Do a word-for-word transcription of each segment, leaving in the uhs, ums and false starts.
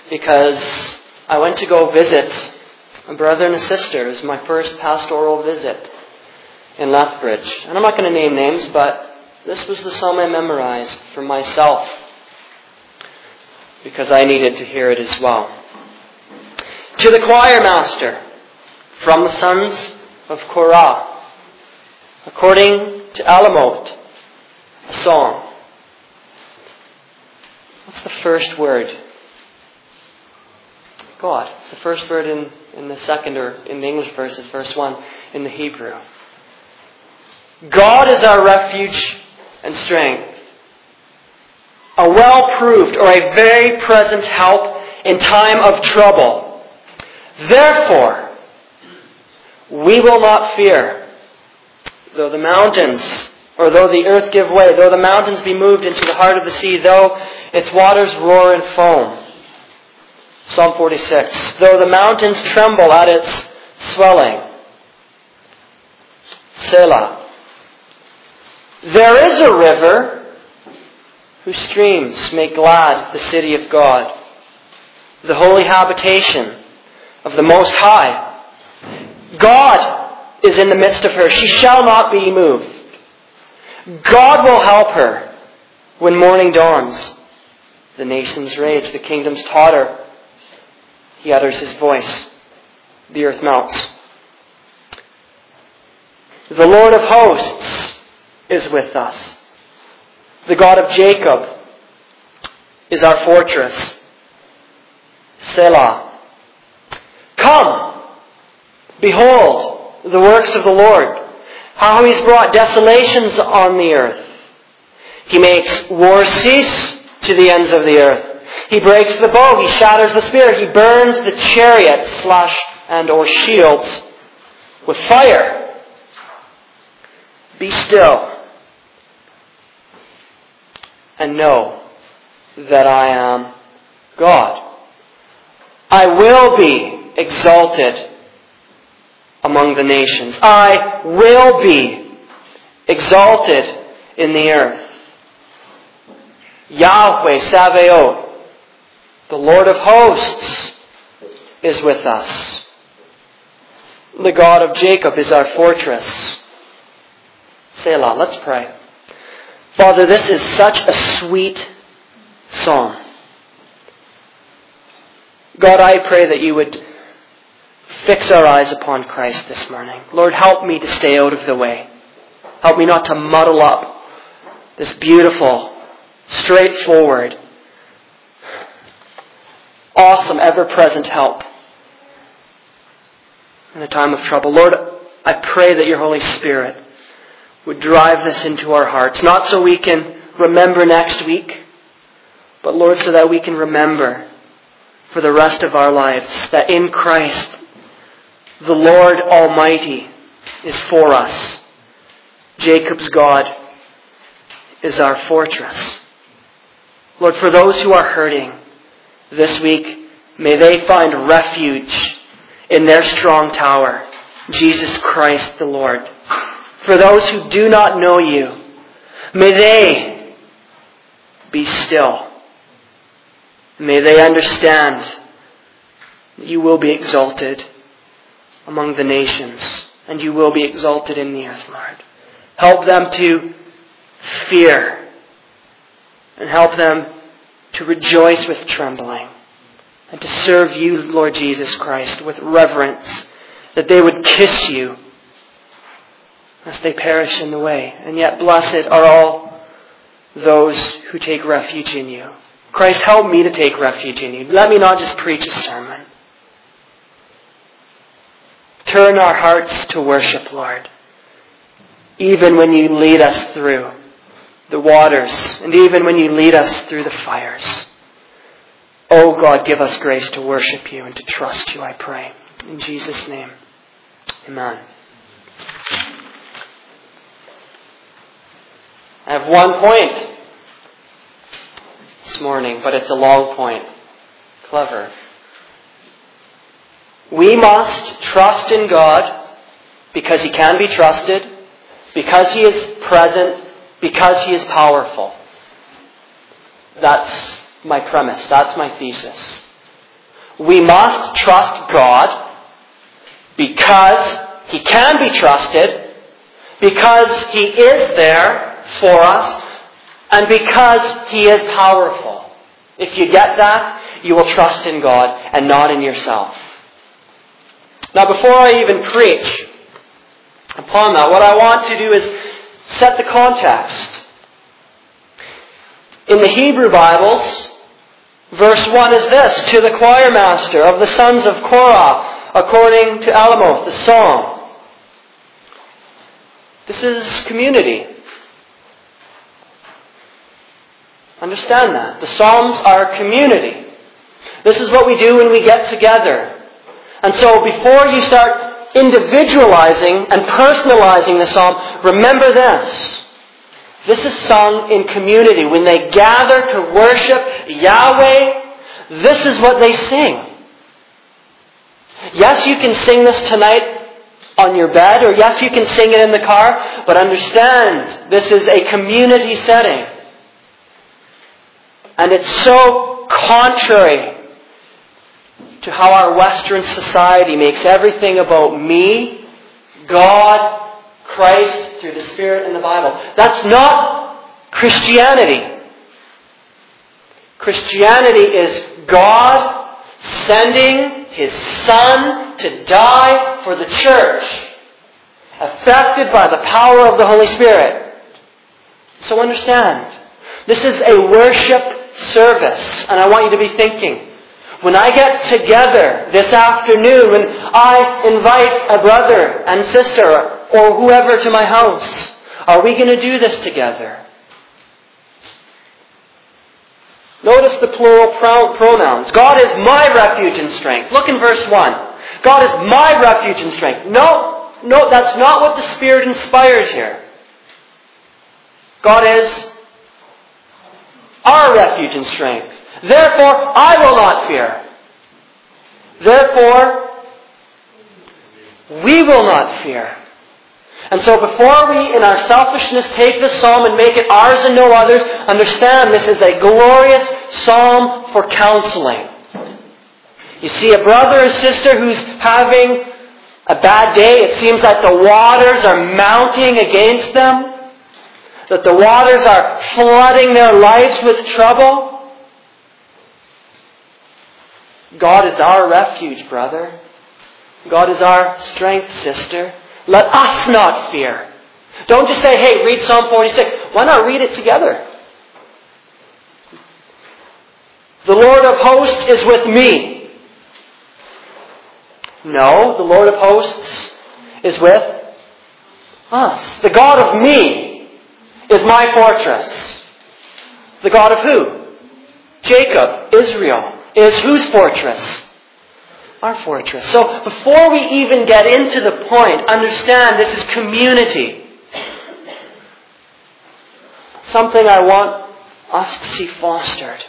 because I went to go visit a brother and a sister. It was my first pastoral visit in Lethbridge. And I'm not going to name names, but this was the psalm I memorized for myself because I needed to hear it as well. To the choir master, from the sons of Korah, according to Alamot, a song. What's the first word? God. It's the first word in, in the second, or in the English verse is verse one in the Hebrew. God is our refuge and strength, a well-proved or a very present help in time of trouble. Therefore, we will not fear, though the mountains, or though the earth give way, though the mountains be moved into the heart of the sea, though its waters roar and foam. Psalm forty-six. Though the mountains tremble at its swelling. Selah. There is a river whose streams make glad the city of God, the holy habitation of the Most High. God is in the midst of her. She shall not be moved. God will help her when morning dawns. The nations rage, the kingdoms totter. He utters his voice. The earth melts. The Lord of hosts is with us. The God of Jacob is our fortress. Selah. Come, behold the works of the Lord, how He has brought desolations on the earth. He makes war cease to the ends of the earth. He breaks the bow, He shatters the spear, He burns the chariots, slash and or shields with fire. Be still and know that I am God. I will be exalted among the nations. I will be exalted in the earth. Yahweh Sabaoth, the Lord of hosts, is with us. The God of Jacob is our fortress. Selah. Let's pray. Father, this is such a sweet psalm. God, I pray that you would fix our eyes upon Christ this morning. Lord, help me to stay out of the way. Help me not to muddle up this beautiful, straightforward, awesome, ever-present help in a time of trouble. Lord, I pray that your Holy Spirit would drive this into our hearts, not so we can remember next week, but Lord, so that we can remember for the rest of our lives that in Christ, the Lord Almighty is for us. Jacob's God is our fortress. Lord, for those who are hurting this week, may they find refuge in their strong tower, Jesus Christ the Lord. For those who do not know you, may they be still. May they understand that you will be exalted among the nations, and you will be exalted in the earth, Lord. Help them to fear, and help them to rejoice with trembling, and to serve you, Lord Jesus Christ, with reverence, that they would kiss you lest they perish in the way. And yet blessed are all those who take refuge in you. Christ, help me to take refuge in you. Let me not just preach a sermon. Turn our hearts to worship, Lord, even when you lead us through the waters, and even when you lead us through the fires. Oh God, give us grace to worship you and to trust you, I pray. In Jesus' name, amen. I have one point this morning, but it's a long point. Clever. We must trust in God because He can be trusted, because He is present, because He is powerful. That's my premise. That's my thesis. we must trust God because He can be trusted, because He is there for us, and because He is powerful. If you get that, you will trust in God and not in yourself. Now, before I even preach upon that, what I want to do is set the context. In the Hebrew Bibles, verse one is this: to the choir master of the sons of Korah, according to Alamoth, the song. This is community. Understand that. The Psalms are community. This is what we do when we get together. And so before you start individualizing and personalizing the psalm, remember this. This is sung in community. When they gather to worship Yahweh, this is what they sing. Yes, you can sing this tonight on your bed, or yes, you can sing it in the car, but understand, this is a community setting. And it's so contrary to how our Western society makes everything about me, God, Christ, through the Spirit and the Bible. That's not Christianity. Christianity is God sending His Son to die for the church, affected by the power of the Holy Spirit. So understand, this is a worship service, and I want you to be thinking, when I get together this afternoon, when I invite a brother and sister or whoever to my house, are we going to do this together? Notice the plural pronouns. God is my refuge and strength. Look in verse one. God is my refuge and strength. No, no, that's not what the Spirit inspires here. God is our refuge and strength. Therefore, I will not fear. Therefore, we will not fear. And so before we, in our selfishness, take this psalm and make it ours and no others, understand this is a glorious psalm for counseling. You see a brother or sister who's having a bad day. It seems like the waters are mounting against them, that the waters are flooding their lives with trouble. God is our refuge, brother. God is our strength, sister. Let us not fear. Don't just say, hey, read Psalm forty-six. Why not read it together? The Lord of hosts is with me. No, the Lord of hosts is with us. The God of me is my fortress. The God of who? Jacob, Israel, is whose fortress? Our fortress. So before we even get into the point, understand this is community. Something I want us to see fostered.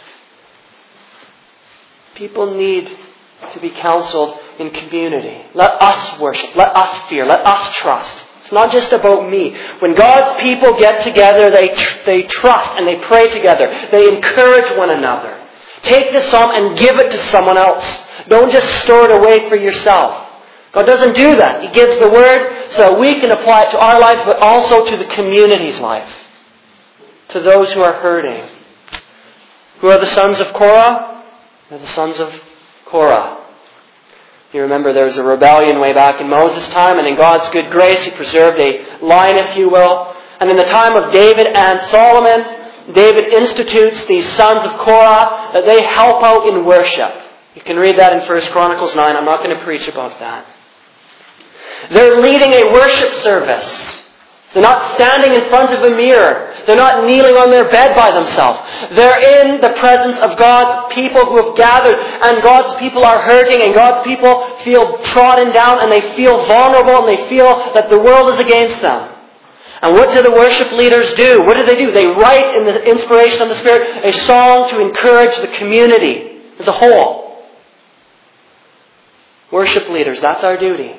People need to be counseled in community. Let us worship. Let us fear. Let us trust. It's not just about me. When God's people get together, they tr- they trust and they pray together. They encourage one another. Take this psalm and give it to someone else. Don't just store it away for yourself. God doesn't do that. He gives the word so that we can apply it to our lives, but also to the community's life. To those who are hurting. Who are the sons of Korah? They're the sons of Korah. You remember there was a rebellion way back in Moses' time, and in God's good grace He preserved a line, if you will. And in the time of David and Solomon, David institutes these sons of Korah that they help out in worship. You can read that in First Chronicles nine. I'm not going to preach about that. They're leading a worship service. They're not standing in front of a mirror. They're not kneeling on their bed by themselves. They're in the presence of God's people who have gathered, and God's people are hurting, and God's people feel trodden down, and they feel vulnerable, and they feel that the world is against them. And what do the worship leaders do? What do they do? They write in the inspiration of the Spirit a song to encourage the community as a whole. Worship leaders, that's our duty.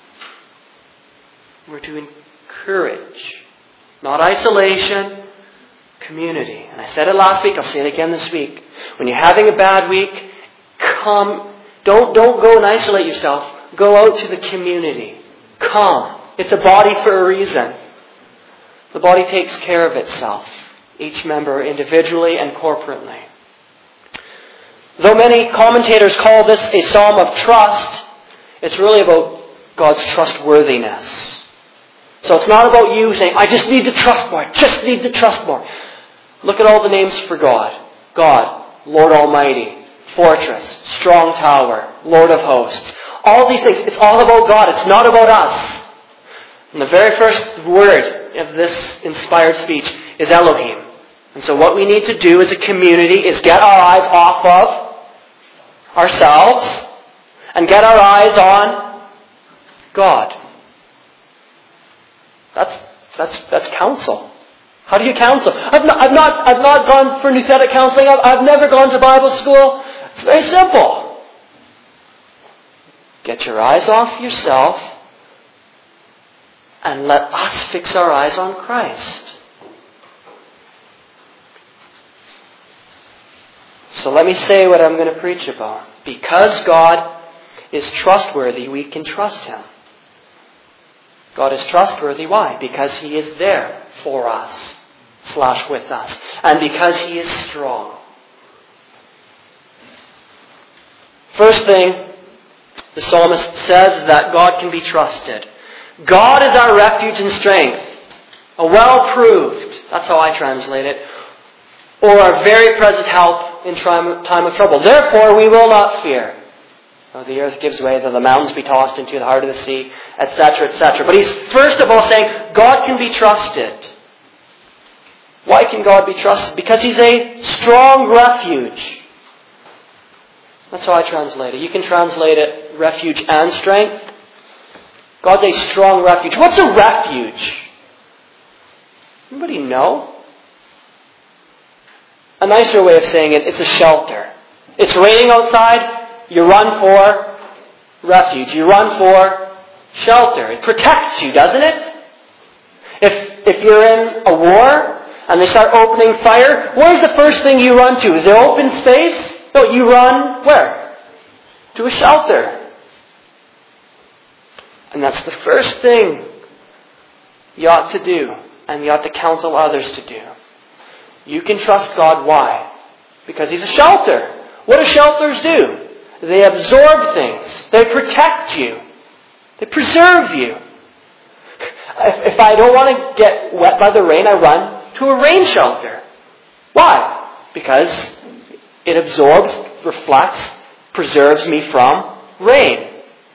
We're to encourage, not isolation, community. And I said it last week, I'll say it again this week. When you're having a bad week, come Don't, don't go and isolate yourself. Go out to the community. Come. It's a body for a reason. The body takes care of itself, each member individually and corporately. Though many commentators call this a psalm of trust, it's really about God's trustworthiness. So it's not about you saying, I just need to trust more, I just need to trust more. Look at all the names for God. God, Lord Almighty, Fortress, Strong Tower, Lord of Hosts. All these things, it's all about God, it's not about us. And the very first word of this inspired speech is Elohim. And so what we need to do as a community is get our eyes off of ourselves and get our eyes on God. That's that's that's counsel. How do you counsel? I've not I've not I've not gone for nouthetic counseling. I've, I've never gone to Bible school. It's very simple. Get your eyes off yourself and let us fix our eyes on Christ. So let me say what I'm going to preach about. Because God is trustworthy, we can trust Him. God is trustworthy. Why? Because He is there for us, slash with us. And because He is strong. First thing, the psalmist says that God can be trusted. God is our refuge and strength, a well-proved, that's how I translate it, or our very present help in time of trouble. Therefore we will not fear. Though the earth gives way, though the mountains be tossed into the heart of the sea, et cetera, et cetera. But he's first of all saying, God can be trusted. Why can God be trusted? Because He's a strong refuge. That's how I translate it. You can translate it refuge and strength. God's a strong refuge. What's a refuge? Anybody know? A nicer way of saying it, it's a shelter. It's raining outside, you run for refuge. You run for shelter. It protects you, doesn't it? If if you're in a war and they start opening fire, where's the first thing you run to? The open space? No, you run where? To a shelter. And that's the first thing you ought to do, and you ought to counsel others to do. You can trust God. Why? Because He's a shelter. What do shelters do? They absorb things. They protect you. They preserve you. If I don't want to get wet by the rain, I run to a rain shelter. Why? Because it absorbs, reflects, preserves me from rain.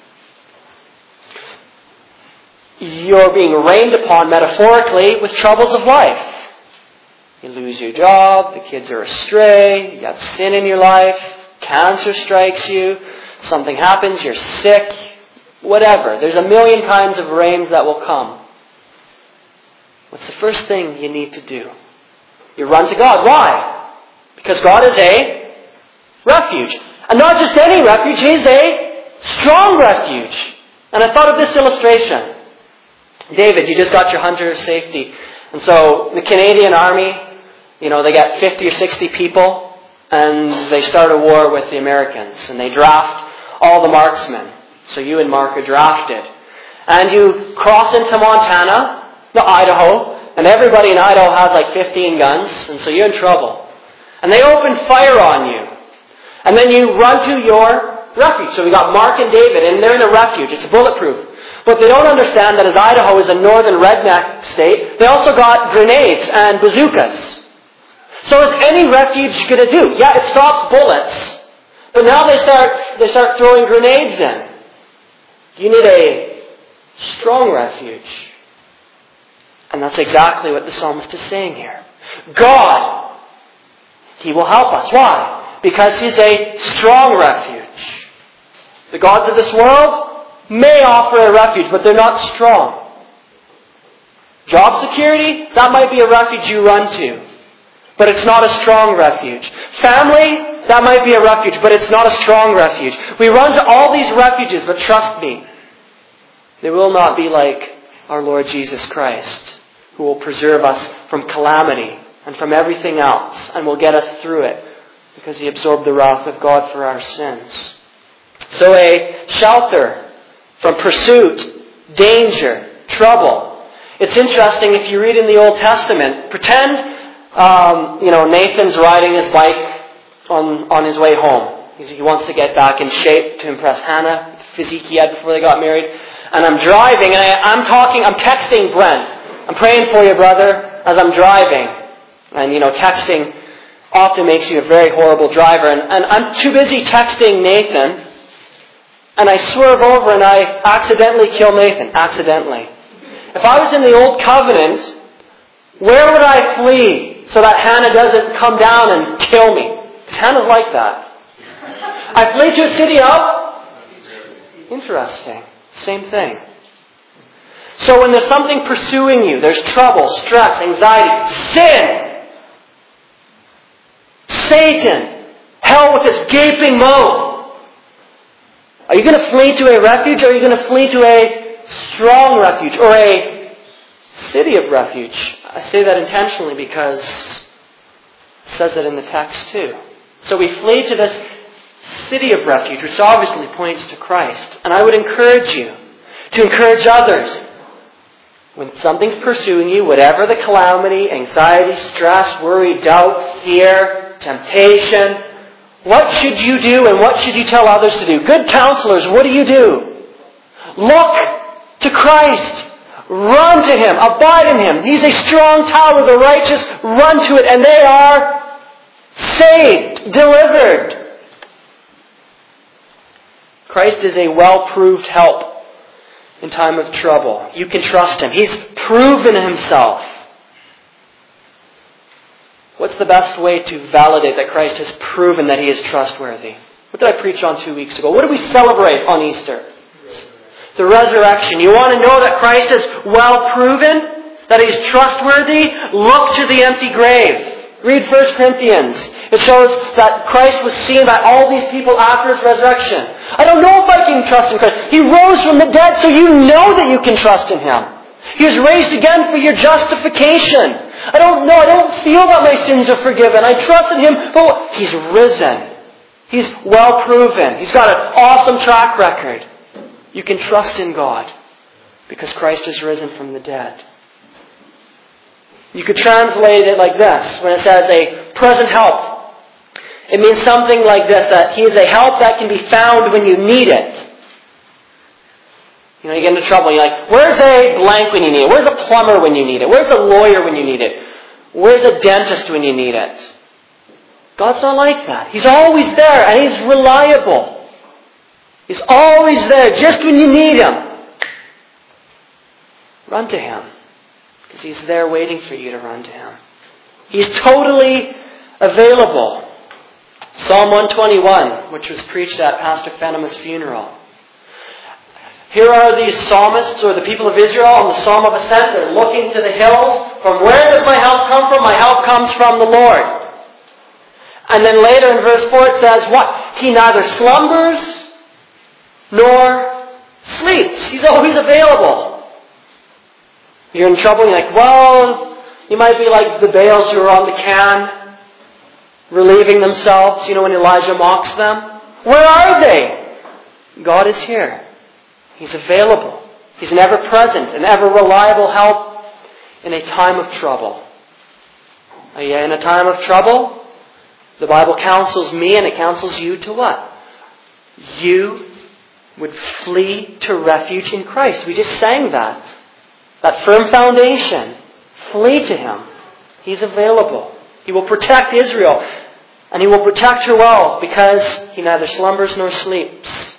You're being rained upon metaphorically with troubles of life. You lose your job, the kids are astray, you have sin in your life, cancer strikes you, something happens, you're sick, whatever. There's a million kinds of rains that will come. What's the first thing you need to do? You run to God. Why? Because God is a refuge. And not just any refuge, He's a strong refuge. And I thought of this illustration. David, you just got your hunter safety. And so the Canadian Army, you know, they got fifty or sixty people and they start a war with the Americans. And they draft all the marksmen. So you and Mark are drafted. And you cross into Montana, no, Idaho, and everybody in Idaho has like fifteen guns. And so you're in trouble. And they open fire on you. And then you run to your refuge. So we got Mark and David, and they're in a refuge. It's bulletproof. But they don't understand that as Idaho is a northern redneck state, they also got grenades and bazookas. So is any refuge going to do? Yeah, it stops bullets. But now they start they start throwing grenades in. You need a strong refuge. And that's exactly what the psalmist is saying here. God, He will help us. Why? Because He's a strong refuge. The gods of this world may offer a refuge, but they're not strong. Job security, that might be a refuge you run to, but it's not a strong refuge. Family, that might be a refuge, but it's not a strong refuge. We run to all these refuges, but trust me, they will not be like our Lord Jesus Christ, who will preserve us from calamity and from everything else, and will get us through it, because He absorbed the wrath of God for our sins. So a shelter from pursuit, danger, trouble. It's interesting if you read in the Old Testament, pretend, um, you know, Nathan's riding his bike on, on his way home. He's, he wants to get back in shape to impress Hannah, the physique he had before they got married. And I'm driving, and I, I'm talking, I'm texting Brent. I'm praying for you, brother, as I'm driving. And, you know, texting often makes you a very horrible driver. And, and I'm too busy texting Nathan, and I swerve over and I accidentally kill Nathan. Accidentally. If I was in the Old Covenant, where would I flee so that Hannah doesn't come down and kill me? Because Hannah's like that. I flee to a city of... Interesting. Same thing. So when there's something pursuing you, there's trouble, stress, anxiety, sin, Satan, hell with its gaping mouth. Are you going to flee to a refuge, or are you going to flee to a strong refuge, or a city of refuge? I say that intentionally because it says that in the text too. So we flee to this city of refuge, which obviously points to Christ. And I would encourage you to encourage others. When something's pursuing you, whatever the calamity, anxiety, stress, worry, doubt, fear, temptation, what should you do and what should you tell others to do? Good counselors, what do you do? Look to Christ. Run to Him. Abide in Him. He's a strong tower. The righteous run to it and they are saved, delivered. Christ is a well-proved help in time of trouble. You can trust Him. He's proven Himself. What's the best way to validate that Christ has proven that He is trustworthy? What did I preach on two weeks ago? What do we celebrate on Easter? The resurrection. You want to know that Christ is well proven? That He's trustworthy? Look to the empty grave. Read First Corinthians. It shows that Christ was seen by all these people after His resurrection. I don't know if I can trust in Christ. He rose from the dead, so you know that you can trust in Him. He was raised again for your justification. I don't know. I don't feel that my sins are forgiven. I trust in Him, but He's risen. He's well proven. He's got an awesome track record. You can trust in God because Christ is risen from the dead. You could translate it like this when it says a present help. It means something like this, that He is a help that can be found when you need it. You know, you get into trouble and you're like, where's a blank when you need it? Where's a plumber when you need it? Where's a lawyer when you need it? Where's a dentist when you need it? God's not like that. He's always there and He's reliable. He's always there just when you need Him. Run to Him because He's there waiting for you to run to Him. He's totally available. Psalm one twenty-one, which was preached at Pastor Fenema's funeral. Here are these psalmists, or the people of Israel, on the Psalm of Ascent. They're looking to the hills. From where does my help come from? My help comes from the Lord. And then later in verse four it says, what? He neither slumbers nor sleeps. He's always available. You're in trouble, you're like, well, you might be like the Baals who are on the can, relieving themselves, you know, when Elijah mocks them. Where are they? God is here. He's available. He's an ever-present and ever-reliable help in a time of trouble. Are you in a time of trouble? The Bible counsels me and it counsels you to what? You would flee to refuge in Christ. We just sang that. That firm foundation. Flee to Him. He's available. He will protect Israel. And He will protect her well because He neither slumbers nor sleeps.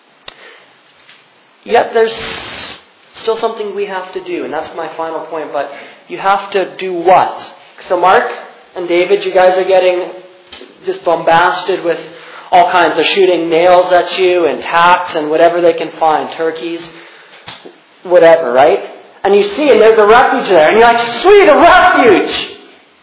Yet there's still something we have to do. And that's my final point. But you have to do what? So Mark and David, you guys are getting just bombasted with all kinds. They're shooting nails at you and tacks and whatever they can find. Turkeys. Whatever, right? And you see, and there's a refuge there. And you're like, sweet, a refuge!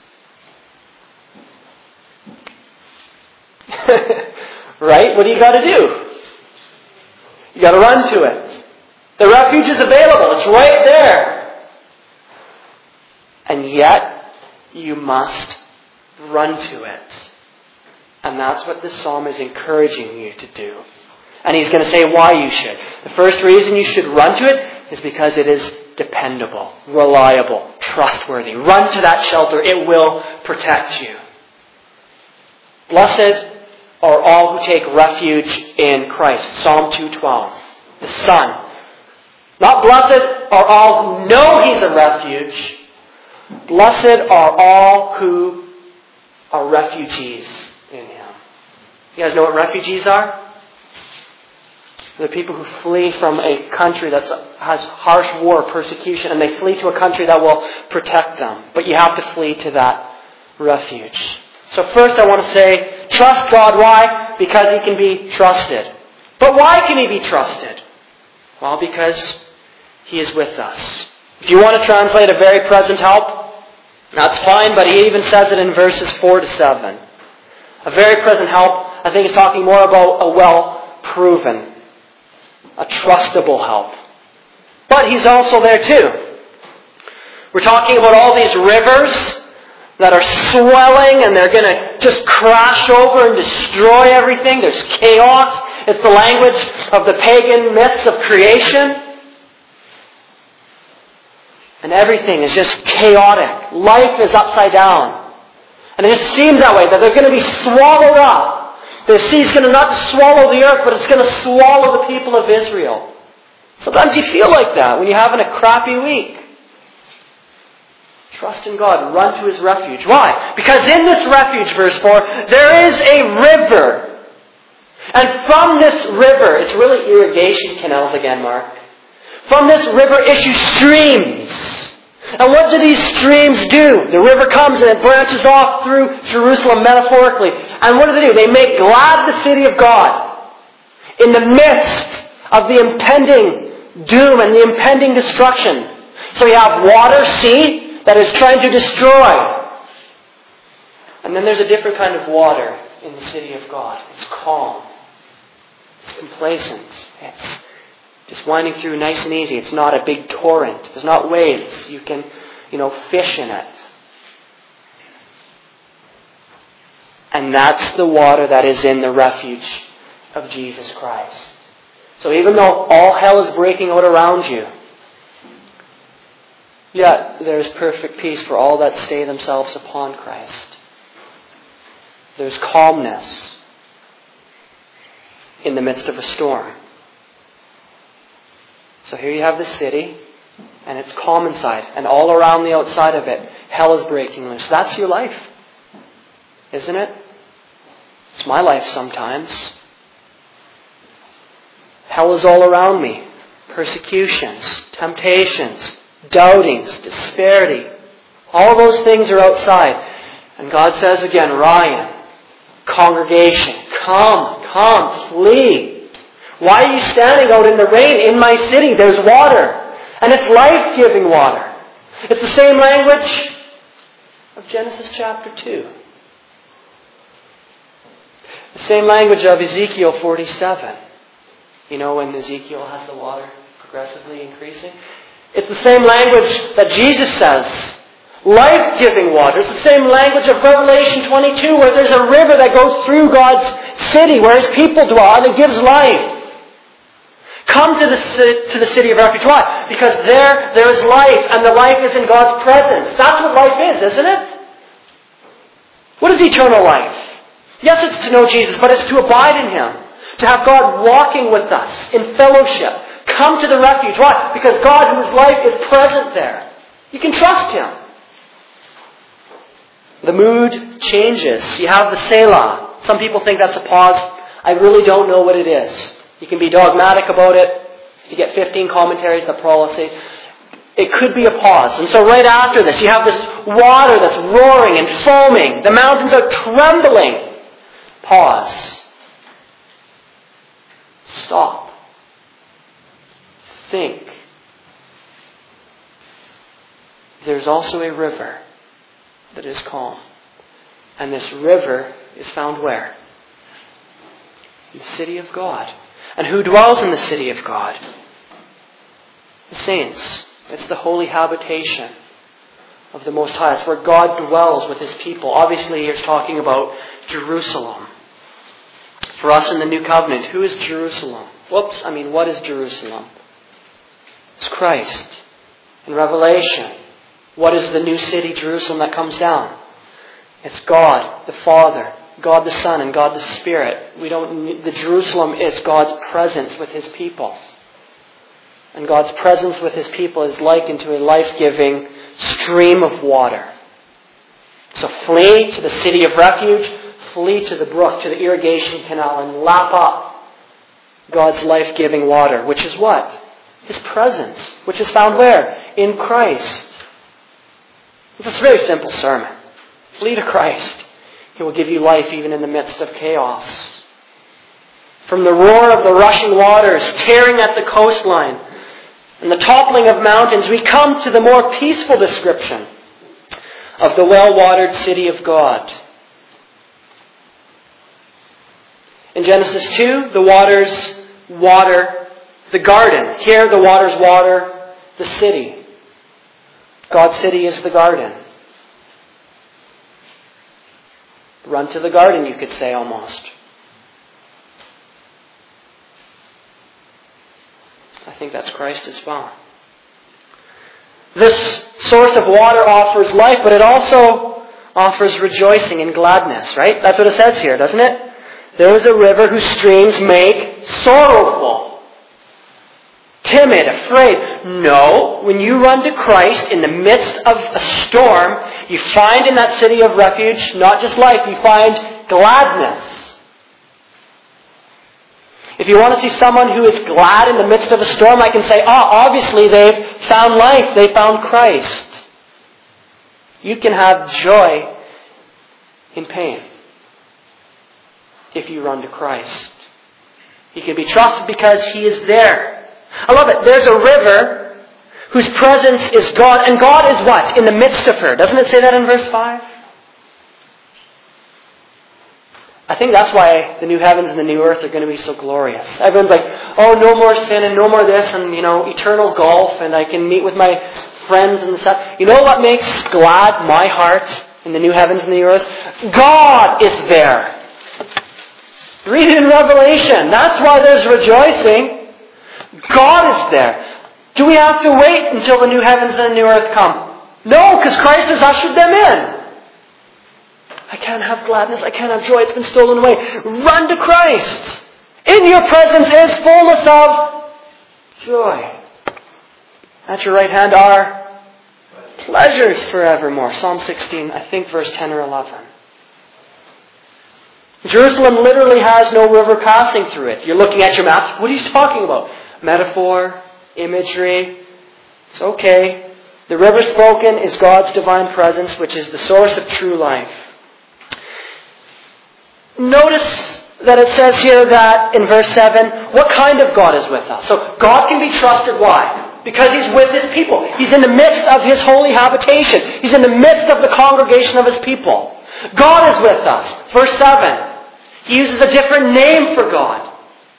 Right? What do you got to do? You got to run to it. The refuge is available. It's right there. And yet, you must run to it. And that's what this psalm is encouraging you to do. And he's going to say why you should. The first reason you should run to it is because it is dependable, reliable, trustworthy. Run to that shelter. It will protect you. Blessed are all who take refuge in Christ. Psalm two twelve. The Son. Not blessed are all who know He's a refuge. Blessed are all who are refugees in Him. You guys know what refugees are? They're people who flee from a country that has harsh war, persecution, and they flee to a country that will protect them. But you have to flee to that refuge. So first I want to say, trust God. Why? Because He can be trusted. But why can He be trusted? Well, because He is with us. If you want to translate a very present help, that's fine, but He even says it in verses four to seven. A very present help, I think, is talking more about a well-proven, a trustable help. But He's also there too. We're talking about all these rivers that are swelling and they're going to just crash over and destroy everything. There's chaos. It's the language of the pagan myths of creation. And everything is just chaotic. Life is upside down. And it just seems that way, that they're going to be swallowed up. The sea's going to not just swallow the earth, but it's going to swallow the people of Israel. Sometimes you feel like that when you're having a crappy week. Trust in God. Run to His refuge. Why? Because in this refuge, verse four, there is a river. And from this river, it's really irrigation canals again, Mark. From this river issue streams. And what do these streams do? The river comes and it branches off through Jerusalem metaphorically. And what do they do? They make glad the city of God in the midst of the impending doom and the impending destruction. So you have water, sea, that is trying to destroy. And then there's a different kind of water in the city of God. It's calm. It's complacent. It's just winding through nice and easy. It's not a big torrent. There's not waves. You can, you know, fish in it. And that's the water that is in the refuge of Jesus Christ. So even though all hell is breaking out around you, yet there is perfect peace for all that stay themselves upon Christ. There's calmness in the midst of a storm. So here you have the city, and it's calm inside, and all around the outside of it, hell is breaking loose. That's your life, isn't it? It's my life sometimes. Hell is all around me. Persecutions, temptations, doubtings, disparity. All those things are outside. And God says again, Ryan, congregation, come, come, flee. Why are you standing out in the rain? In my city, there's water. And it's life-giving water. It's the same language of Genesis chapter two. The same language of Ezekiel forty-seven. You know when Ezekiel has the water progressively increasing? It's the same language that Jesus says. Life-giving water. It's the same language of Revelation twenty-two where there's a river that goes through God's city where His people dwell and it gives life. Come to the, to the city of refuge. Why? Because there, there is life and the life is in God's presence. That's what life is, isn't it? What is eternal life? Yes, it's to know Jesus, but it's to abide in Him. To have God walking with us in fellowship. Come to the refuge. Why? Because God, whose life is present there. You can trust Him. The mood changes. You have the Selah. Some people think that's a pause. I really don't know what it is. You can be dogmatic about it. You get fifteen commentaries that probably say it could be a pause. And so right after this, you have this water that's roaring and foaming. The mountains are trembling. Pause. Stop. Think. There's also a river that is calm. And this river is found where? In the city of God. And who dwells in the city of God? The saints. It's the holy habitation of the Most High. It's where God dwells with His people. Obviously, He's talking about Jerusalem. For us in the New Covenant, who is Jerusalem? Whoops, I mean, what is Jerusalem? It's Christ. In Revelation, what is the new city, Jerusalem, that comes down? It's God, the Father, God the Son, and God the Spirit. We don't need, the Jerusalem is God's presence with His people. And God's presence with His people is likened to a life-giving stream of water. So flee to the city of refuge, flee to the brook, to the irrigation canal, and lap up God's life-giving water, which is what? His presence, which is found where? In Christ. It's a very simple sermon. Flee to Christ. He will give you life even in the midst of chaos. From the roar of the rushing waters, tearing at the coastline, and the toppling of mountains, we come to the more peaceful description of the well-watered city of God. In Genesis two, the waters water the garden. Here, the waters water the city. God's city is the garden. Run to the garden, you could say, almost. I think that's Christ as well. This source of water offers life, but it also offers rejoicing and gladness, right? That's what it says here, doesn't it? There is a river whose streams make sorrowful, timid, afraid. No, when you run to Christ in the midst of a storm, you find in that city of refuge not just life, you find gladness. If you want to see someone who is glad in the midst of a storm, I can say, ah, obviously they've found life, they found Christ. You can have joy in pain if you run to Christ. He can be trusted because He is there. I love it. There's a river whose presence is God, and God is what? In the midst of her. Doesn't it say that in verse five? I think that's why the new heavens and the new earth are going to be so glorious. Everyone's like, oh, no more sin and no more this and, you know, eternal golf, and I can meet with my friends and stuff. You know what makes glad my heart in the new heavens and the earth? God is there. Read it in Revelation. That's why there's rejoicing. God is there. Do we have to wait until the new heavens and the new earth come? No, because Christ has ushered them in. I can't have gladness. I can't have joy. It's been stolen away. Run to Christ. In your presence is fullness of joy. At your right hand are pleasures forevermore. Psalm sixteen, I think verse ten or eleven. Jerusalem literally has no river passing through it. You're looking at your map. What are you talking about? Metaphor, imagery. It's okay. The river spoken is God's divine presence, which is the source of true life. Notice that it says here that in verse seven, what kind of God is with us? So God can be trusted. Why? Because He's with His people. He's in the midst of His holy habitation. He's in the midst of the congregation of His people. God is with us. Verse seven. He uses a different name for God.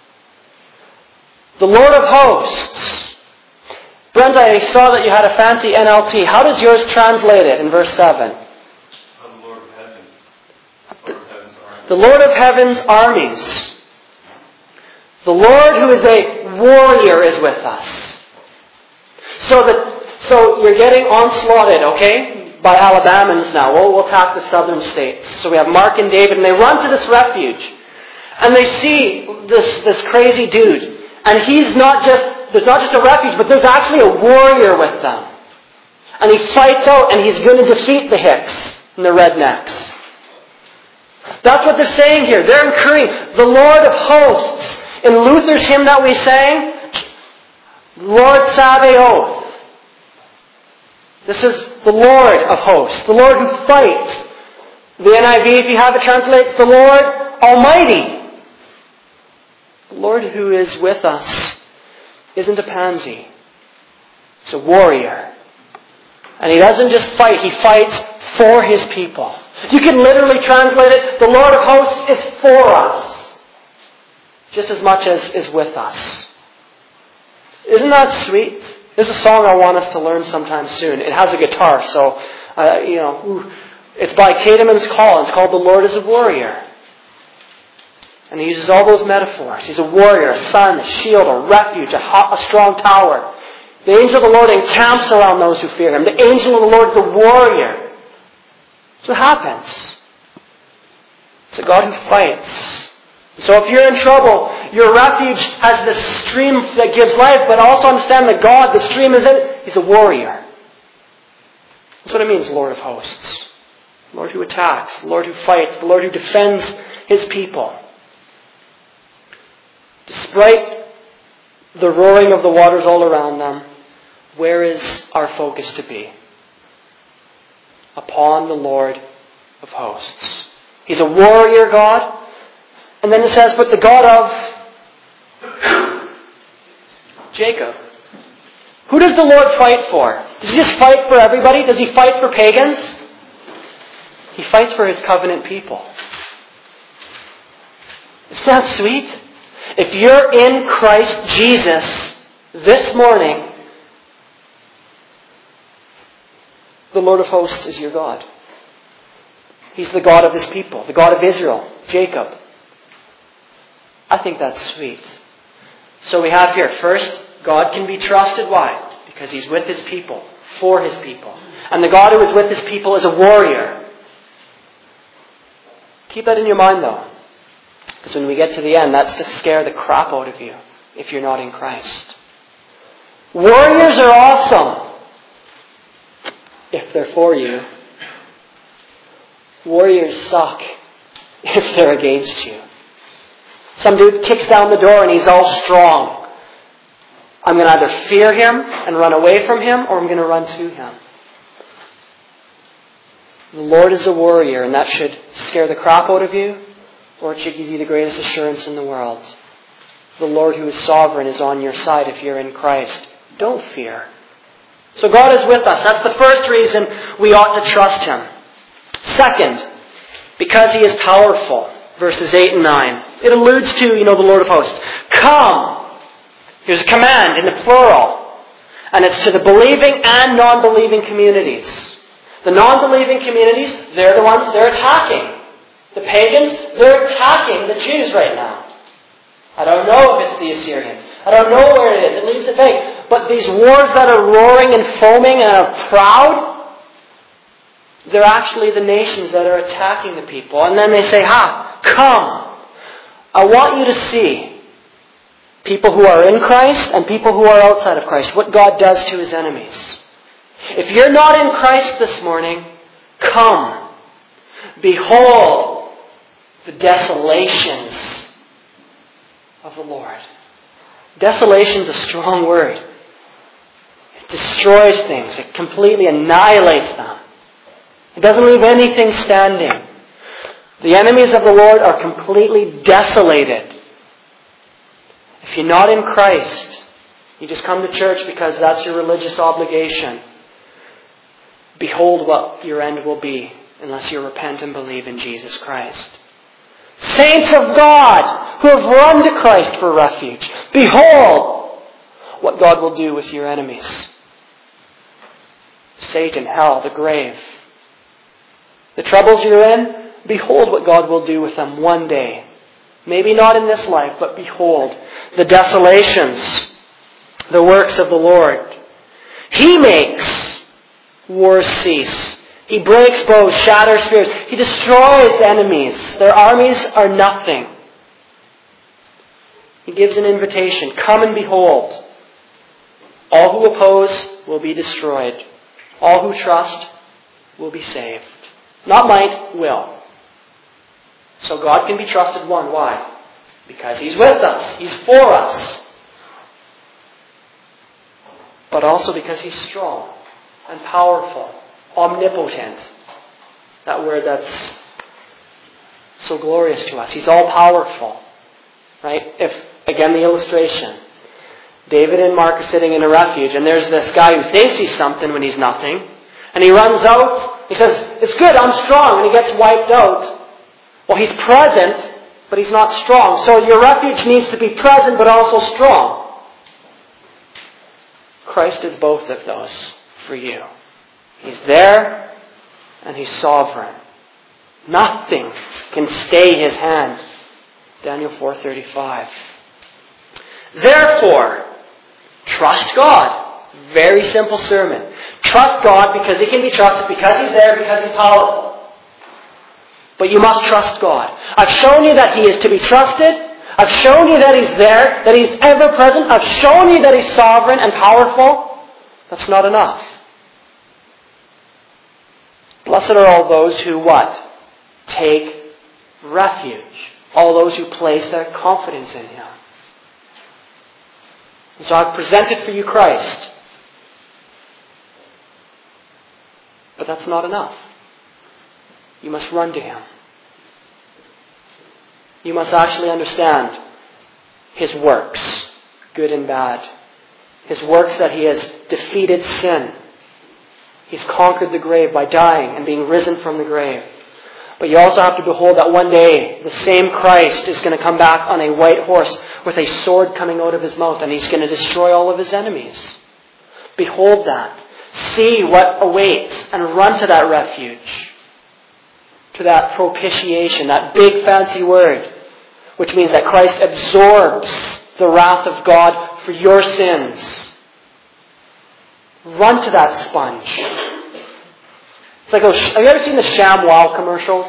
The Lord of hosts. Brenda, I saw that you had a fancy N L T. How does yours translate it in verse seven? The Lord of heaven. Lord of heaven's armies. The Lord of heaven's armies. The Lord who is a warrior is with us. So that so you're getting onslaughted, okay? By Alabamans now. We'll, we'll attack the southern states. So we have Mark and David, and they run to this refuge. And they see this, this crazy dude. And he's not just, there's not just a refuge, but there's actually a warrior with them. And he fights out, and he's going to defeat the Hicks and the rednecks. That's what they're saying here. They're incurring the Lord of hosts. In Luther's hymn that we sang, Lord Sabaoth. This is the Lord of hosts, the Lord who fights. The N I V, if you have it, translates the Lord Almighty. The Lord who is with us isn't a pansy. He's a warrior. And He doesn't just fight, He fights for His people. You can literally translate it, the Lord of hosts is for us, just as much as is with us. Isn't that sweet? There's a song I want us to learn sometime soon. It has a guitar, so, uh, you know, ooh, it's by Caedmon's Call. It's called The Lord is a Warrior. And he uses all those metaphors. He's a warrior, a sun, a shield, a refuge, a, ho- a strong tower. The angel of the Lord encamps around those who fear him. The angel of the Lord is a warrior. That's what happens. It's a God who fights. So if you're in trouble, your refuge has this stream that gives life, but also understand that God, the stream is in, He's a warrior. That's what it means, Lord of hosts. The Lord who attacks, the Lord who fights, the Lord who defends His people. Despite the roaring of the waters all around them, where is our focus to be? Upon the Lord of hosts. He's a warrior God. And then it says, but the God of Jacob. Who does the Lord fight for? Does He just fight for everybody? Does He fight for pagans? He fights for His covenant people. Isn't that sweet? If you're in Christ Jesus this morning, the Lord of hosts is your God. He's the God of His people, the God of Israel, Jacob. I think that's sweet. So we have here, first, God can be trusted. Why? Because He's with His people, for His people. And the God who is with His people is a warrior. Keep that in your mind though. Because when we get to the end, that's to scare the crap out of you if you're not in Christ. Warriors are awesome if they're for you. Warriors suck if they're against you. Some dude kicks down the door and he's all strong. I'm going to either fear him and run away from him, or I'm going to run to him. The Lord is a warrior, and that should scare the crap out of you, or it should give you the greatest assurance in the world. The Lord who is sovereign is on your side if you're in Christ. Don't fear. So God is with us. That's the first reason we ought to trust Him. Second, because He is powerful. Verses eight and nine. It alludes to, you know, the Lord of hosts. Come. Here's a command in the plural. And it's to the believing and non-believing communities. The non-believing communities, they're the ones, they're attacking. The pagans, they're attacking the Jews right now. I don't know if it's the Assyrians. I don't know where it is. It leaves it vague. But these wars that are roaring and foaming and are proud, they're actually the nations that are attacking the people. And then they say, ha, come. I want you to see people who are in Christ and people who are outside of Christ, what God does to His enemies. If you're not in Christ this morning, come. Behold the desolations of the Lord. Desolation is a strong word. It destroys things. It completely annihilates them. It doesn't leave anything standing. The enemies of the Lord are completely desolated. If you're not in Christ, you just come to church because that's your religious obligation. Behold what your end will be unless you repent and believe in Jesus Christ. Saints of God who have run to Christ for refuge, behold what God will do with your enemies. Satan, hell, the grave. The troubles you're in, behold what God will do with them one day. Maybe not in this life, but behold the desolations, the works of the Lord. He makes wars cease. He breaks bows, shatters spears. He destroys enemies. Their armies are nothing. He gives an invitation. Come and behold. All who oppose will be destroyed. All who trust will be saved. Not might, will. So God can be trusted, one. Why? Because He's with us. He's for us. But also because He's strong and powerful. Omnipotent. That word that's so glorious to us. He's all powerful. Right? If, again, the illustration. David and Mark are sitting in a refuge, and there's this guy who thinks he's something when he's nothing. And he runs out. He says, it's good, I'm strong. And he gets wiped out. Well, he's present, but he's not strong. So your refuge needs to be present, but also strong. Christ is both of those for you. He's there, and He's sovereign. Nothing can stay His hand. Daniel four thirty-five. Therefore, trust God. Very simple sermon. Trust God because He can be trusted, because He's there, because He's powerful. But you must trust God. I've shown you that He is to be trusted. I've shown you that He's there, that He's ever present. I've shown you that He's sovereign and powerful. That's not enough. Blessed are all those who what? Take refuge. All those who place their confidence in Him. And so I've presented for you Christ. But that's not enough. You must run to Him. You must actually understand His works, good and bad. His works that He has defeated sin. He's conquered the grave by dying and being risen from the grave. But you also have to behold that one day the same Christ is going to come back on a white horse with a sword coming out of His mouth, and He's going to destroy all of His enemies. Behold that. See what awaits and run to that refuge. To that propitiation, that big fancy word, which means that Christ absorbs the wrath of God for your sins. Run to that sponge. It's like, have you ever seen the ShamWow commercials?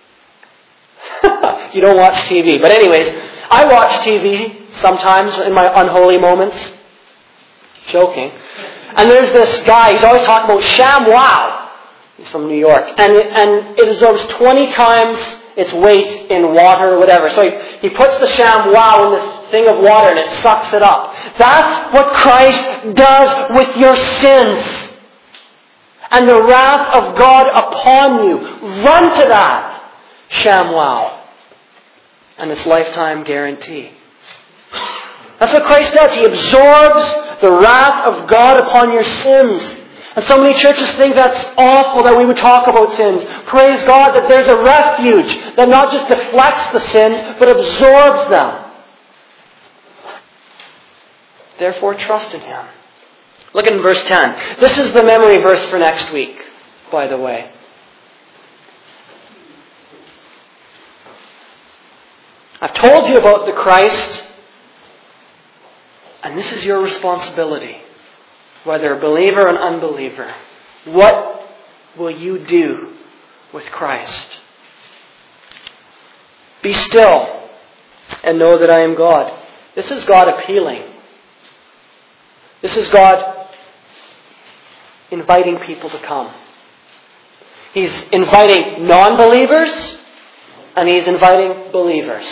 You don't watch T V. But anyways, I watch T V sometimes in my unholy moments. Joking. And there's this guy, he's always talking about ShamWow. He's from New York. And, and it absorbs twenty times its weight in water or whatever. So he, he puts the ShamWow in this thing of water and it sucks it up. That's what Christ does with your sins. And the wrath of God upon you. Run to that ShamWow. And its lifetime guarantee. That's what Christ does. He absorbs the wrath of God upon your sins. And so many churches think that's awful that we would talk about sins. Praise God that there's a refuge that not just deflects the sins, but absorbs them. Therefore, trust in Him. Look in verse ten. This is the memory verse for next week, by the way. I've told you about the Christ, and this is your responsibility. Whether a believer or an unbeliever. What will you do with Christ? Be still and know that I am God. This is God appealing. This is God inviting people to come. He's inviting non-believers and He's inviting believers.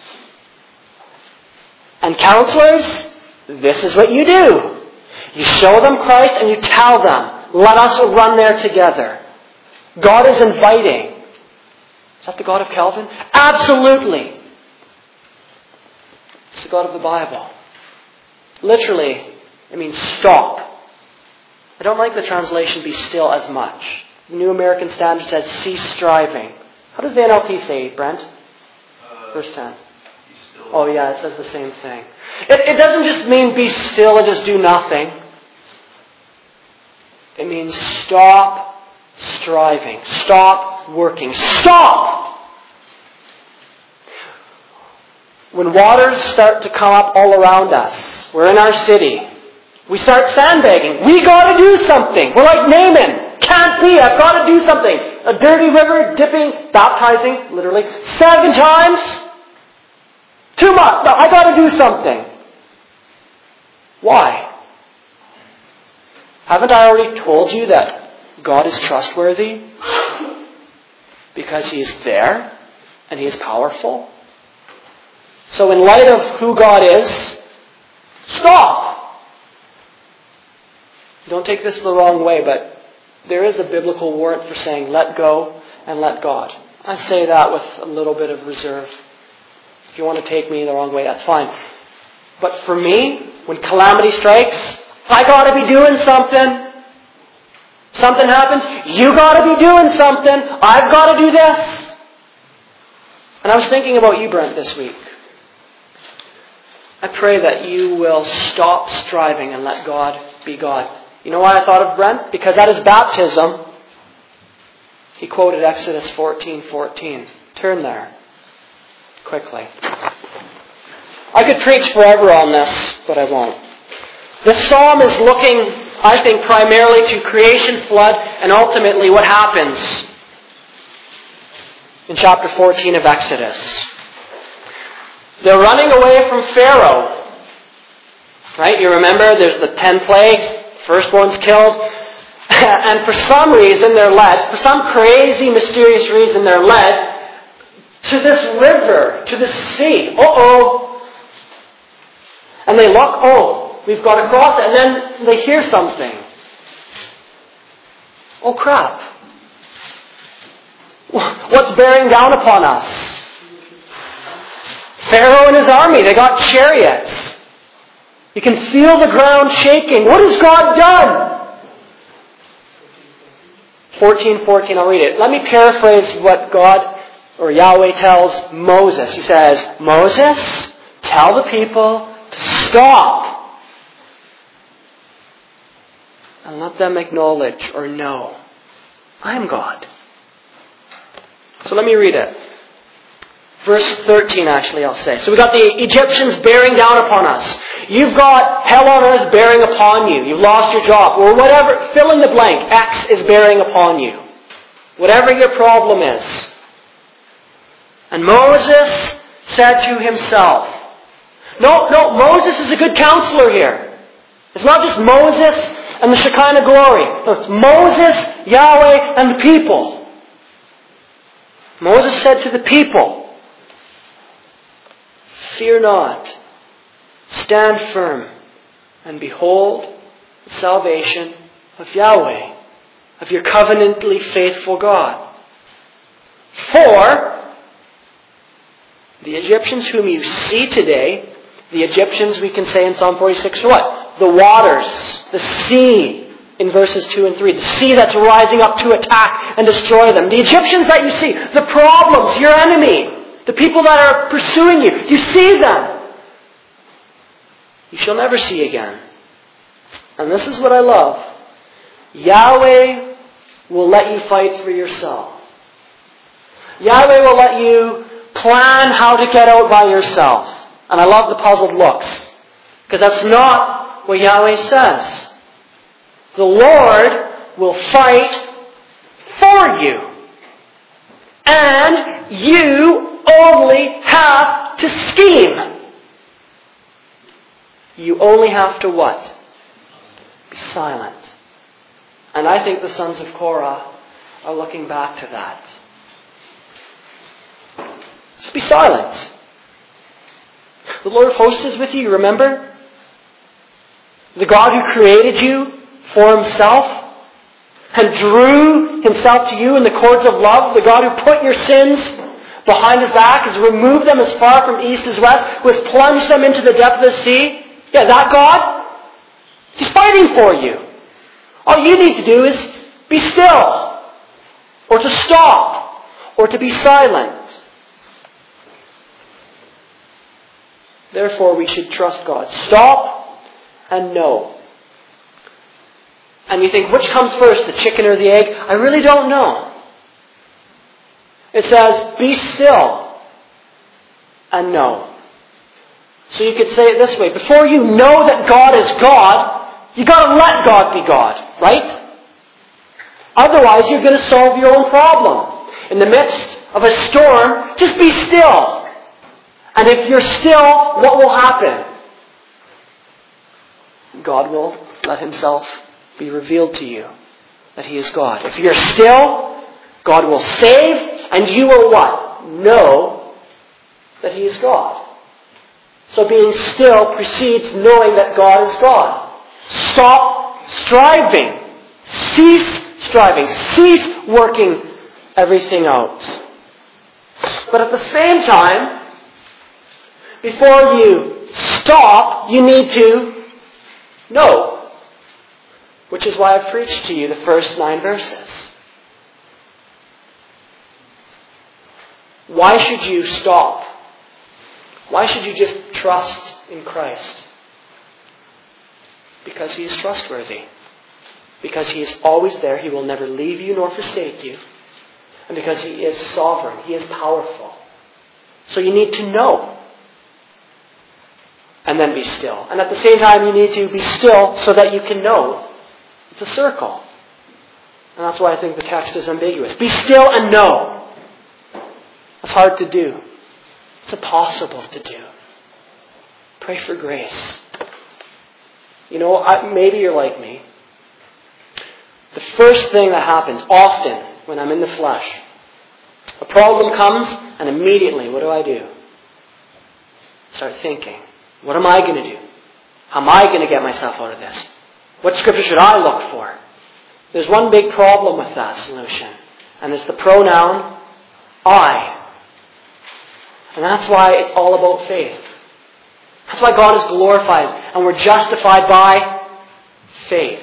And counselors, this is what you do. You show them Christ and you tell them, let us run there together. God is inviting. Is that the God of Calvin? Absolutely. It's the God of the Bible. Literally, it means stop. I don't like the translation be still as much. The New American Standard says cease striving. How does the N L T say, Brent? Uh, Verse ten. Be still. Oh yeah, it says the same thing. It, it doesn't just mean be still and just do nothing. It means stop striving. Stop working. Stop! When waters start to come up all around us, we're in our city, we start sandbagging. We got to do something. We're like Naaman. Can't be. I've got to do something. A dirty river, dipping, baptizing, literally, seven times. Too much. No, I got to do something. Why? Haven't I already told you that God is trustworthy? Because He is there and He is powerful. So in light of who God is, stop! Don't take this the wrong way, but there is a biblical warrant for saying let go and let God. I say that with a little bit of reserve. If you want to take me the wrong way, that's fine. But for me, when calamity strikes, I got to be doing something. Something happens, you got to be doing something. I've got to do this. And I was thinking about you, Brent, this week. I pray that you will stop striving and let God be God. You know why I thought of Brent? Because at his baptism, he quoted Exodus fourteen fourteen. Turn there quickly. I could preach forever on this, but I won't. This psalm is looking, I think, primarily to creation, flood, and ultimately what happens in chapter fourteen of Exodus. They're running away from Pharaoh. Right? You remember there's the ten plagues, first one's killed, and for some reason they're led, for some crazy, mysterious reason they're led to this river, to this sea. Uh-oh. And they look, oh, we've got to cross it. And then they hear something. Oh, crap. What's bearing down upon us? Pharaoh and his army, they got chariots. You can feel the ground shaking. What has God done? fourteen fourteen, I'll read it. Let me paraphrase what God or Yahweh tells Moses. He says, Moses, tell the people to stop and let them acknowledge or know I am God. So let me read it. Verse thirteen, actually, I'll say. So we've got the Egyptians bearing down upon us. You've got hell on earth bearing upon you. You've lost your job. Or whatever, fill in the blank. X is bearing upon you. Whatever your problem is. And Moses said to himself, No, no, Moses is a good counselor here. It's not just Moses and the Shekinah glory. No, it's Moses, Yahweh, and the people. Moses said to the people, Fear not, stand firm, and behold the salvation of Yahweh, of your covenantly faithful God. For the Egyptians whom you see today, the Egyptians, we can say in Psalm forty-six, what? The waters, the sea, in verses two and three. The sea that's rising up to attack and destroy them. The Egyptians that you see, the problems, your enemy, the people that are pursuing you, you see them. You shall never see again. And this is what I love. Yahweh will let you fight for yourself. Yahweh will let you plan how to get out by yourself. And I love the puzzled looks. Because that's not what Yahweh says. The Lord will fight for you. And you only have to scheme. You only have to what? Be silent. And I think the sons of Korah are looking back to that. Just be silent. The Lord of hosts is with you, remember? The God who created you for Himself and drew Himself to you in the cords of love. The God who put your sins behind His back, has removed them as far from east as west, who has plunged them into the depth of the sea. Yeah, that God, He's fighting for you. All you need to do is be still, or to stop, or to be silent. Therefore, we should trust God. Stop and know. And you think, which comes first, the chicken or the egg? I really don't know. It says, be still and know. So you could say it this way. Before you know that God is God, you've got to let God be God, right? Otherwise, you're going to solve your own problem. In the midst of a storm, just be still. And if you're still, what will happen? God will let Himself be revealed to you that He is God. If you're still, God will save, and you will what? Know that He is God. So being still precedes knowing that God is God. Stop striving. Cease striving. Cease working everything out. But at the same time, before you stop, you need to know. Which is why I preached to you the first nine verses. Why should you stop? Why should you just trust in Christ? Because He is trustworthy. Because He is always there. He will never leave you nor forsake you. And because He is sovereign. He is powerful. So you need to know. and then be still. And at the same time, you need to be still so that you can know. It's a circle. And that's why I think the text is ambiguous. Be still and know. That's hard to do. It's impossible to do. Pray for grace. You know, I, maybe you're like me. The first thing that happens often when I'm in the flesh, a problem comes and immediately, what do I do? Start thinking, what am I going to do? How am I going to get myself out of this? What scripture should I look for? There's one big problem with that solution, and it's the pronoun I. And that's why it's all about faith. That's why God is glorified and we're justified by faith.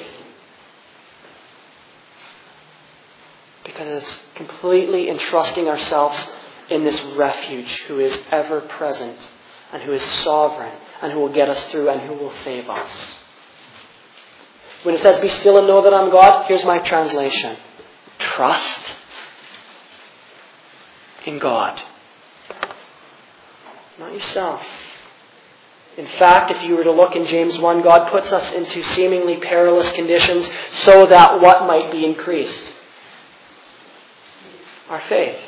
Because it's completely entrusting ourselves in this refuge who is ever present and who is sovereign and who will get us through and who will save us. When it says, be still and know that I'm God, here's my translation. Trust in God. Not yourself. In fact, if you were to look in James one, God puts us into seemingly perilous conditions so that what might be increased? Our faith.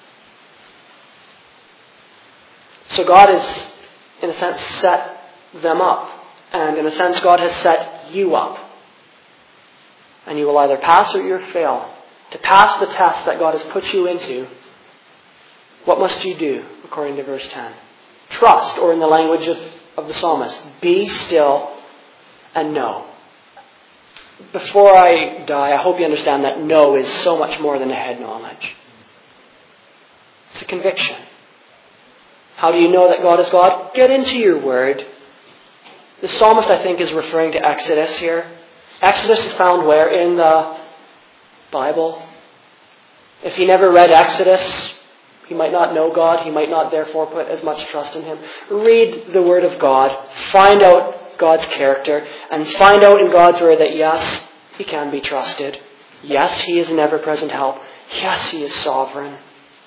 So God has, in a sense, set them up. And in a sense, God has set you up. And you will either pass or you'll fail. To pass the test that God has put you into, what must you do, according to verse ten? Trust, or in the language of, of the psalmist, be still and know. Before I die, I hope you understand that know is so much more than a head knowledge. It's a conviction. How do you know that God is God? Get into your word. The psalmist, I think, is referring to Exodus here. Exodus is found where? In the Bible. If he never read Exodus, he might not know God. He might not therefore put as much trust in Him. Read the Word of God. Find out God's character. And find out in God's Word that yes, He can be trusted. Yes, He is an ever-present help. Yes, He is sovereign.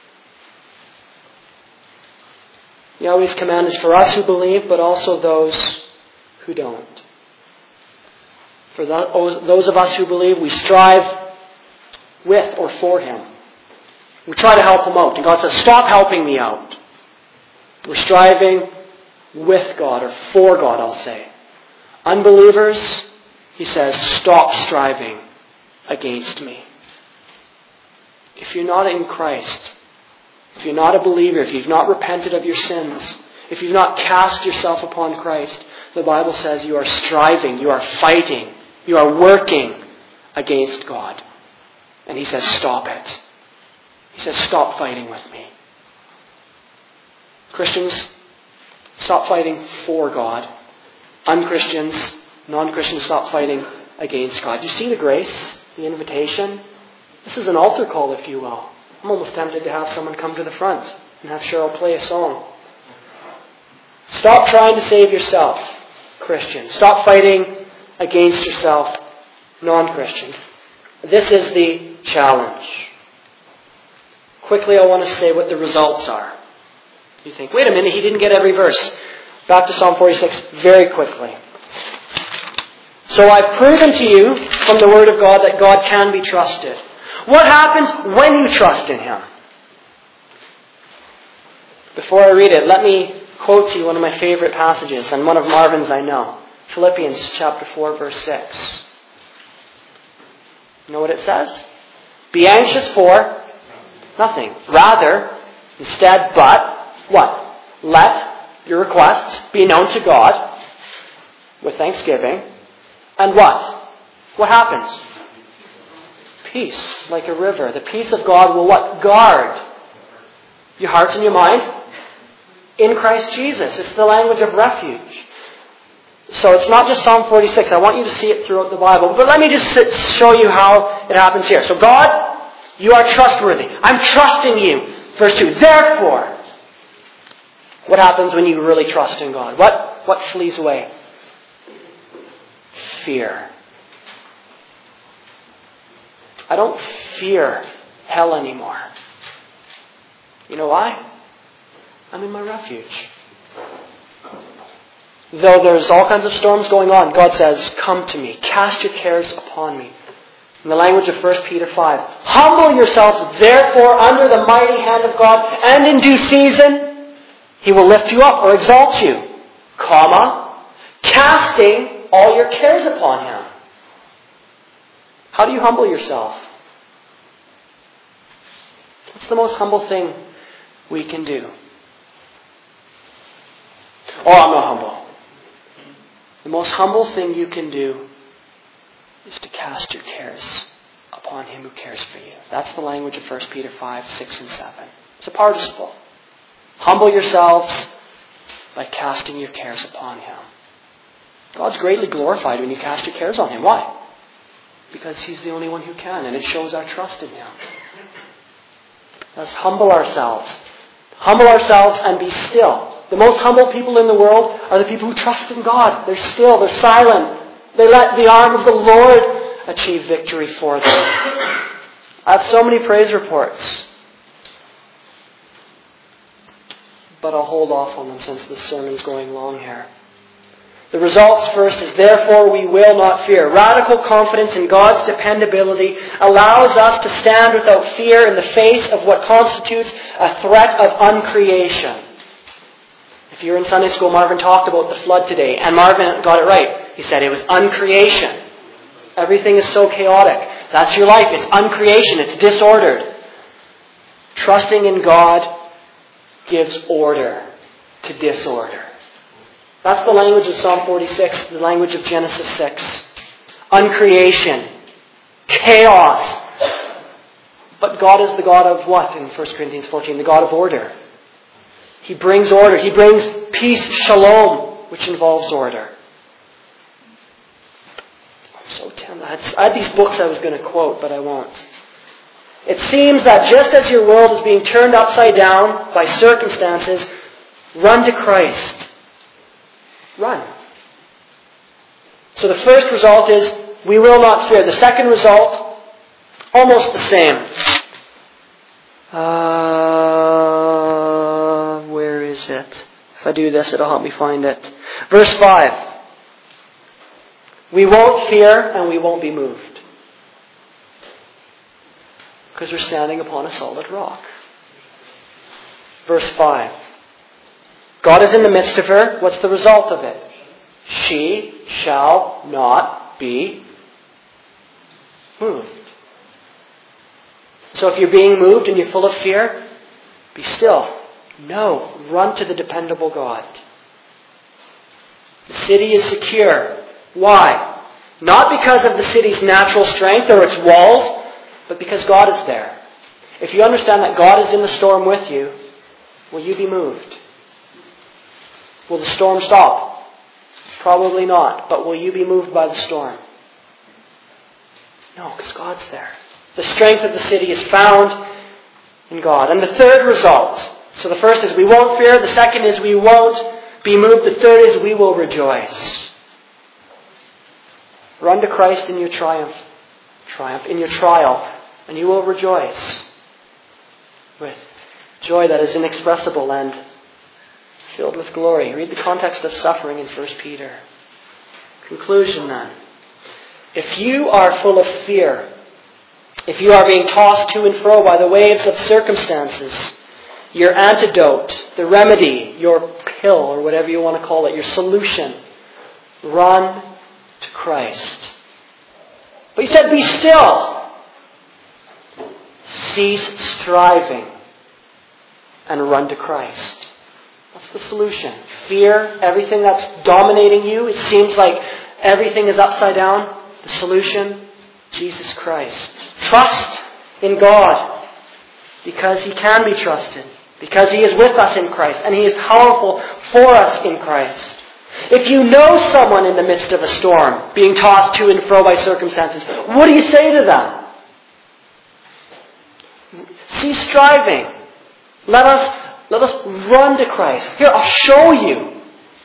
Yahweh's command is for us who believe, but also those who don't. For those of us who believe, we strive with or for Him. We try to help Him out. And God says, stop helping me out. We're striving with God, or for God, I'll say. Unbelievers, He says, stop striving against me. If you're not in Christ, if you're not a believer, if you've not repented of your sins, if you've not cast yourself upon Christ, the Bible says you are striving, you are fighting, you are working against God. And He says, stop it. He says, stop fighting with me. Christians, stop fighting for God. Un-Christians, non-Christians, stop fighting against God. You see the grace, the invitation? This is an altar call, if you will. I'm almost tempted to have someone come to the front and have Cheryl play a song. Stop trying to save yourself, Christian. Stop fighting against yourself, non-Christian. This is the challenge. Quickly, I want to say what the results are. You think, wait a minute, he didn't get every verse. Back to Psalm forty-six very quickly. So I've proven to you from the Word of God that God can be trusted. What happens when you trust in Him? Before I read it, let me quote to you one of my favorite passages, and one of Marvin's I know. Philippians chapter four, verse six. You know what it says? Be anxious for nothing. Rather, instead, but, what? Let your requests be known to God with thanksgiving. And what? What happens? Peace, like a river. The peace of God will what? Guard your hearts and your mind in Christ Jesus. It's the language of refuge. So it's not just Psalm forty-six. I want you to see it throughout the Bible. But let me just sit, show you how it happens here. So God, you are trustworthy. I'm trusting you. Verse two. Therefore, what happens when you really trust in God? What, what flees away? Fear. I don't fear hell anymore. You know why? I'm in my refuge. Though there's all kinds of storms going on, God says, come to me. Cast your cares upon me. In the language of First Peter five, humble yourselves therefore under the mighty hand of God, and in due season He will lift you up or exalt you, comma, casting all your cares upon Him. How do you humble yourself? What's the most humble thing we can do? Oh, I'm not humble. The most humble thing you can do is to cast your cares upon Him who cares for you. That's the language of First Peter five, six, and seven. It's a participle. Humble yourselves by casting your cares upon Him. God's greatly glorified when you cast your cares on Him. Why? Because He's the only one who can, and it shows our trust in Him. Let's humble ourselves. Humble ourselves and be still. The most humble people in the world are the people who trust in God. They're still, they're silent. They let the arm of the Lord achieve victory for them. I have so many praise reports, but I'll hold off on them since the sermon's going long here. The results first is, therefore we will not fear. Radical confidence in God's dependability allows us to stand without fear in the face of what constitutes a threat of uncreation. If you're in Sunday school, Marvin talked about the flood today, and Marvin got it right. He said it was uncreation. Everything is so chaotic. That's your life. It's uncreation. It's disordered. Trusting in God gives order to disorder. That's the language of Psalm forty-six, the language of Genesis six. Uncreation. Chaos. But God is the God of what in First Corinthians fourteen? The God of order. He brings order. He brings peace, shalom, which involves order. I'm so tempted. I had these books I was going to quote, but I won't. It seems that just as your world is being turned upside down by circumstances, run to Christ. Run. So the first result is, we will not fear. The second result, almost the same. Uh... Where is it? If I do this, it'll help me find it. Verse five. We won't fear and we won't be moved. Because we're standing upon a solid rock. Verse five. God is in the midst of her. What's the result of it? She shall not be moved. So if you're being moved and you're full of fear, be still. No, run to the dependable God. The city is secure. Why? Not because of the city's natural strength or its walls, but because God is there. If you understand that God is in the storm with you, will you be moved? Will the storm stop? Probably not. But will you be moved by the storm? No, because God's there. The strength of the city is found in God. And the third result. So the first is we won't fear. The second is we won't be moved. The third is we will rejoice. Run to Christ in your triumph. Triumph in your trial. And you will rejoice. With joy that is inexpressible and filled with glory. Read the context of suffering in First Peter. Conclusion then. If you are full of fear, if you are being tossed to and fro by the waves of circumstances, your antidote, the remedy, your pill, or whatever you want to call it, your solution, run to Christ. But he said, be still. Cease striving and run to Christ. That's the solution. Fear, everything that's dominating you, it seems like everything is upside down. The solution, Jesus Christ. Trust in God because He can be trusted. Because He is with us in Christ and He is powerful for us in Christ. If you know someone in the midst of a storm, being tossed to and fro by circumstances, what do you say to them? Cease striving. Let us, let us run to Christ. Here, I'll show you.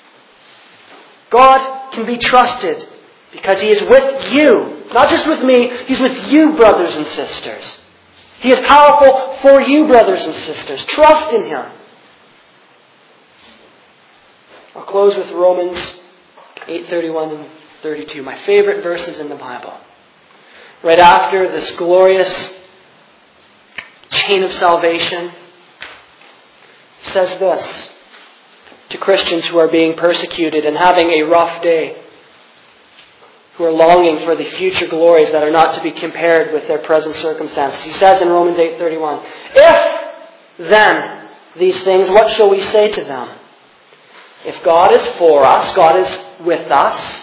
God can be trusted because He is with you. Not just with me, He's with you, brothers and sisters. He is powerful for you, brothers and sisters. Trust in Him. I'll close with Romans eight thirty-one and thirty-two, my favorite verses in the Bible. Right after this glorious chain of salvation, it says this to Christians who are being persecuted and having a rough day, who are longing for the future glories that are not to be compared with their present circumstances. He says in Romans eight thirty-one, if then these things, what shall we say to them? If God is for us, God is with us,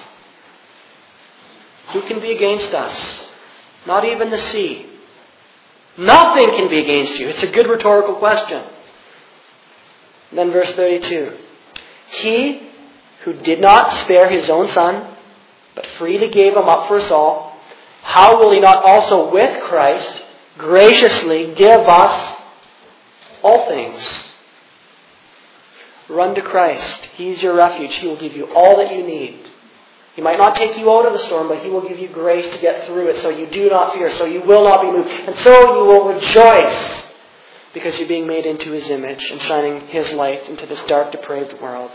who can be against us? Not even the sea. Nothing can be against you. It's a good rhetorical question. Then verse thirty-two. He who did not spare his own son, but freely gave him up for us all, how will he not also with Christ graciously give us all things? Run to Christ. He's your refuge. He will give you all that you need. He might not take you out of the storm, but He will give you grace to get through it so you do not fear, so you will not be moved. And so you will rejoice because you're being made into His image and shining His light into this dark, depraved world.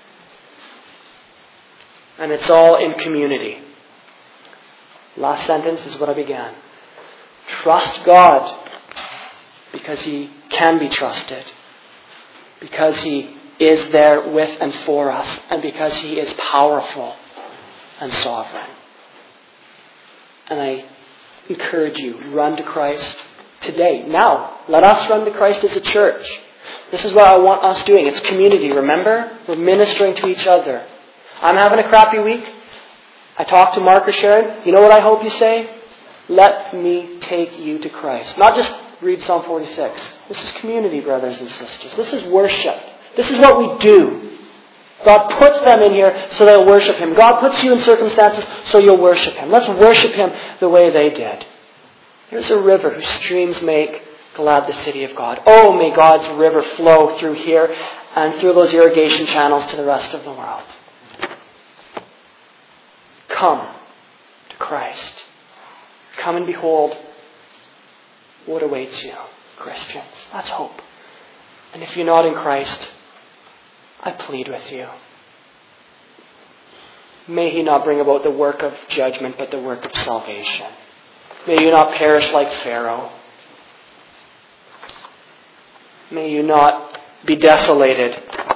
And it's all in community. Last sentence is what I began. Trust God because He can be trusted. Because He is there with and for us. And because He is powerful and sovereign. And I encourage you, run to Christ today. Now, let us run to Christ as a church. This is what I want us doing. It's community, remember? We're ministering to each other. I'm having a crappy week. I talked to Mark or Sharon. You know what I hope you say? Let me take you to Christ. Not just read Psalm forty-six. This is community, brothers and sisters. This is worship. This is what we do. God puts them in here so they'll worship Him. God puts you in circumstances so you'll worship Him. Let's worship Him the way they did. Here's a river whose streams make glad the city of God. Oh, may God's river flow through here and through those irrigation channels to the rest of the world. Come to Christ. Come and behold what awaits you, Christians. That's hope. And if you're not in Christ, I plead with you. May He not bring about the work of judgment, but the work of salvation. May you not perish like Pharaoh. May you not be desolated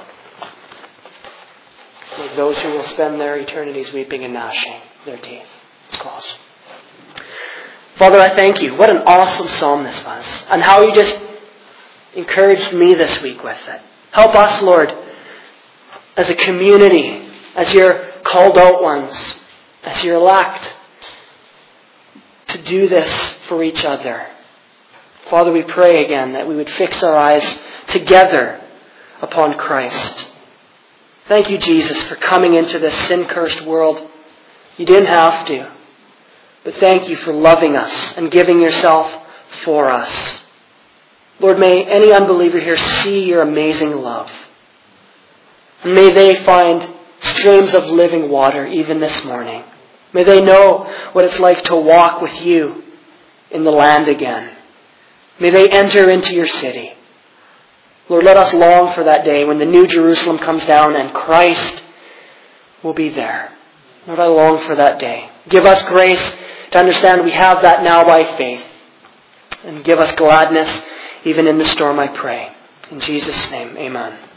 like those who will spend their eternities weeping and gnashing their teeth. Let's close. Father, I thank you. What an awesome psalm this was. And how you just encouraged me this week with it. Help us, Lord, as a community, as your called out ones, as your elect, to do this for each other. Father, we pray again that we would fix our eyes together upon Christ. Thank you, Jesus, for coming into this sin-cursed world. You didn't have to. But thank you for loving us and giving yourself for us. Lord, may any unbeliever here see your amazing love. And may they find streams of living water even this morning. May they know what it's like to walk with you in the land again. May they enter into your city. Lord, let us long for that day when the new Jerusalem comes down and Christ will be there. Lord, I long for that day. Give us grace to understand we have that now by faith. And give us gladness even in the storm, I pray. In Jesus' name, amen.